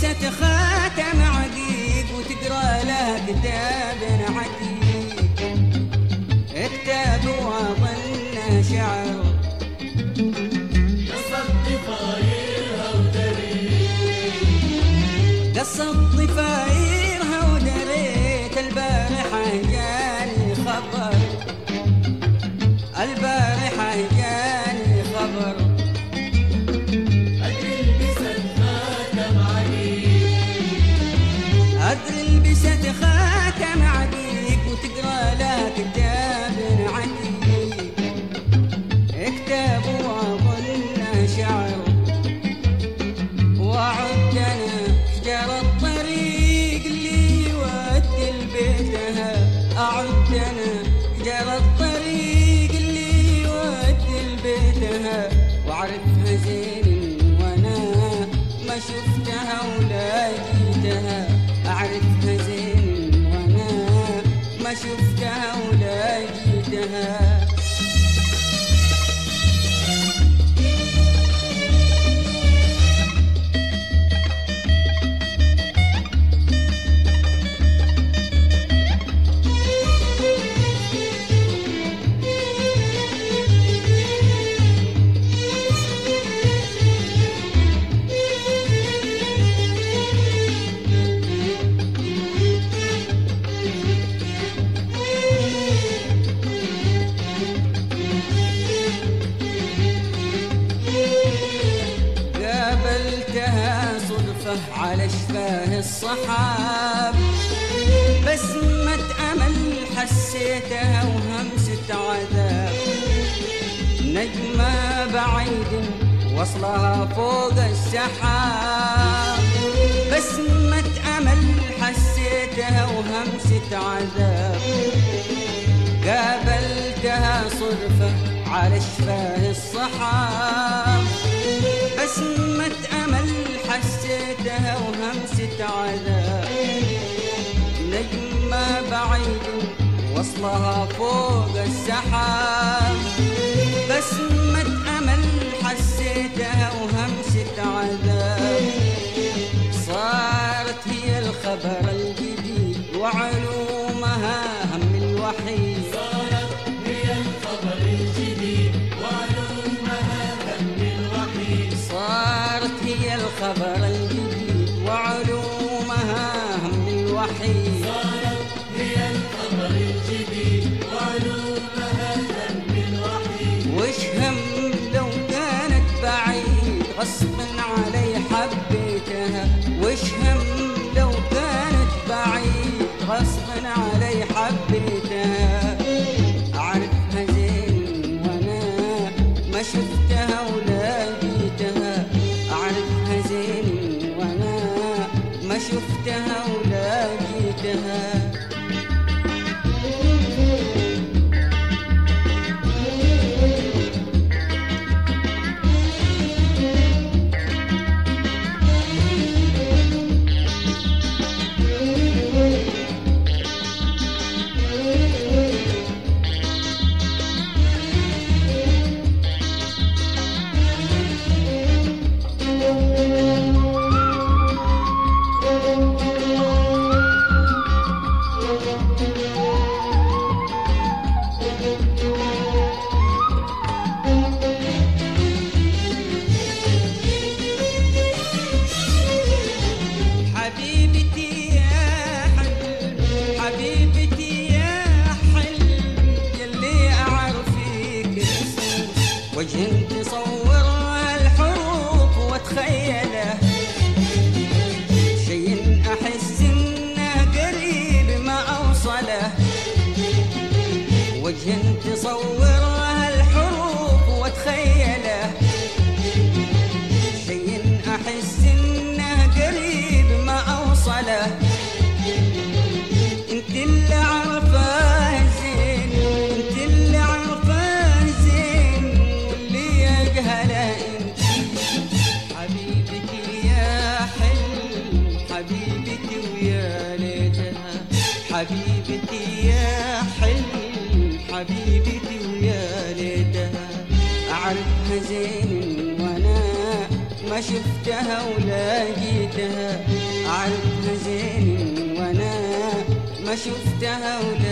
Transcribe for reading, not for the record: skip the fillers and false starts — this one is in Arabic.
لبست خاتم عقيق وتقرا له كتاب عتيق، كتاب واظن شعر قصت ضفايرها ودريت البارحة جاني خبر، البارحة جاني خبر أدري لبست خاتم عقيق وتقرا له كتاب عتيق، كتاب واظن شعر وعد أنا شجر الطريق اللي يودي لبيتها، أعد أنا شجر الطريق اللي يودي لبيتها، وأعرفها زين وأنا ما شفتها ولا جيتها، أعرفها زين وأنا ما شفتها ولا جيتها. على شفاه الصحاب بسمة أمل حسيتها وهمسة عذاب، نجمة بعيد وصلها فوق السحاب، بسمة أمل حسيتها وهمسة عذاب، قابلتها صدفة على شفاه الصحاب بسمة أمل حسيتها وهمسة عذاب، نجمة بعيد وصلها فوق السحاب، بسمة أمل حسيتها وهمسة عذاب، صارت هي الخبر الجديد وعلومها هم الوحيد، صارت هي الخبر الجديد وعلومها هم الوحيد، صارت هي الخبر الجديد وعلومها هم الوحيد، صارت هي الخبر الجديد وعلومها هم الوحيد، وش هم لو كانت بعيد غصب علي حبيتها، وش هم لو كانت بعيد غصب علي حبيتها، أعرفها زين وأنا ما شفتها ولا جيتها، أعرفها زين وأنا ما شفتها ولا جيتها. وجه تصور الحروف واتخيله، شيء احس انه قريب ما اوصله، وجه تصور الحروف واتخيله، شيء احس انه قريب ما اوصله، انت اللي عرفاه زين، انت اللي عرفاه زين واللي يجهله انت، حبيبتي يا حلم حبيبتي ويا ليتها، حبيبتي يا حلم حبيبتي ويا ليتها، أعرفها زين وأنا ما شفتها ولا جيتها، شفتها